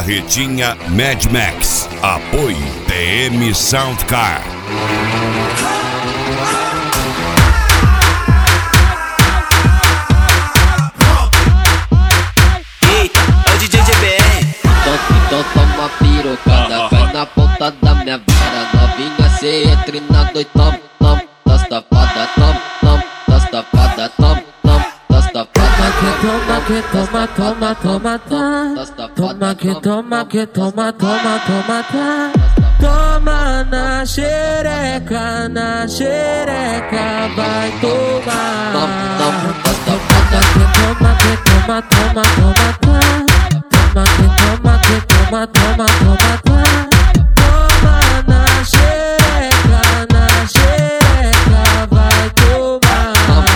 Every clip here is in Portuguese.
Carretinha Mad Max. Apoio TM Soundcar. Eita, é o DJ GBR. Então toma pirocada, vai na ponta da minha vara. Novinha, cê entre na dois, tom, da safada, tom, da safada, tom, da safada. Toma que toma, toma, toma, tá. Toma que toma, que toma, toma, toma, tá. Toma na xereca, vai tomar. Toma que toma, que toma, toma, toma, tá. Toma que toma, que toma, toma, toma, tá. Toma na xereca, vai tomar.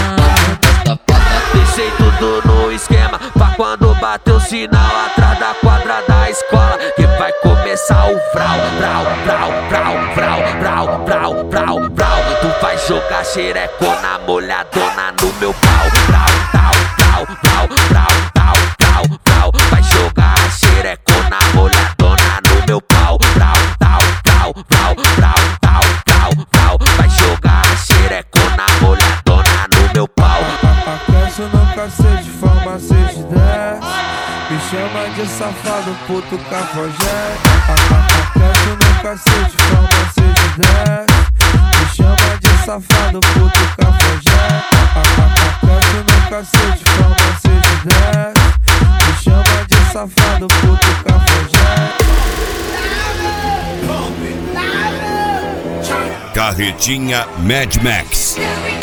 Deixei tudo no esquema pra quando bater o sinal atrás da quadra da escola, que vai começar o vrau, vrau, vrau, vrau, vrau, vrau, vrau, vrau, vrau. Tu vai jogar xerecona molhadona no meu pau. Vrau, vrau, vrau, vrau, vrau, vrau, vrau, vrau. Vai jogar xerecona molhadona no meu pau. Vrau, vrau, vrau, vrau, vrau, vrau, vrau, vrau. Vai jogar xerecona molhadona no meu pau. Aquece no cacete, forma 6 de 10. Me chama de safado, puto cafajeste. Aquece no cacete, forma 6 de 10. Me chama de safado, puto cafajeste. Aquece no cacete, forma 6 de 10. Me chama de safado, puto cafajeste. Carretinha Mad Max.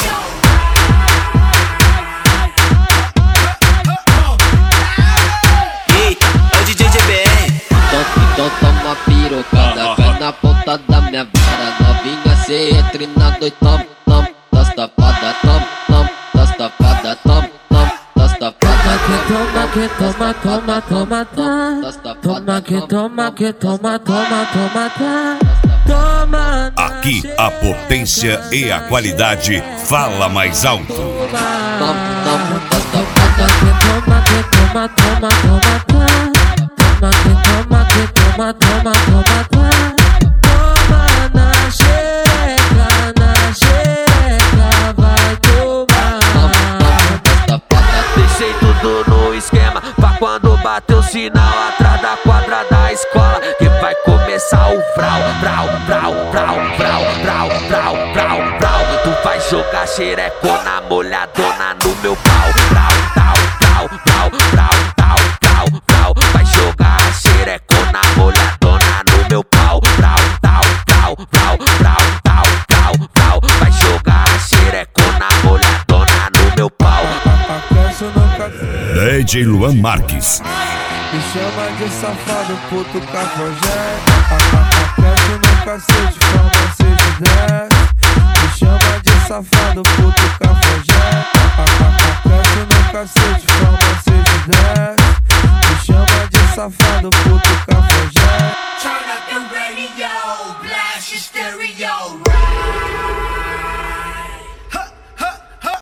Eita, é o DJ GBR. Então toma pirocada, vai na ponta da minha vara. Novinha, cê entre na dois, tom, da safada, tom, da safada, tom, da safada. Toma que toma, toma, toma, tá. Toma que toma, que toma, toma, toma, tá. Toma na Aqui a potência e a qualidade fala mais alto. Toma que toma, toma, toma, tá. Toma que toma, que toma, toma, toma, tá. Toma na xereca, vai tomar. Deixei tudo no esquema pra quando bater o sinal atrás da quadra da escola, que vai começar o vrau, vrau, vrau, vrau, vrau, vrau, vrau, vrau, vrau. Tu vai jogar xerecona molhadona no meu pau. Vrau, vrau, vrau, vrau, vrau, vrau, vrau, vrau. Vai jogar xerecona molhadona no meu pau. Vrau, vrau, vrau, vrau, vrau, vrau, vrau, vrau. Vai jogar xerecona molhadona no meu pau. Aquece no cacete. DJ Luan Marques. Me chama de safado, puto cafajeste. Aquece no cacete, forma 6 de 10. Me chama de safado, puto cafajeste. Aquece no cacete, forma 6 de 10. Me chama de safado, puto cafajeste.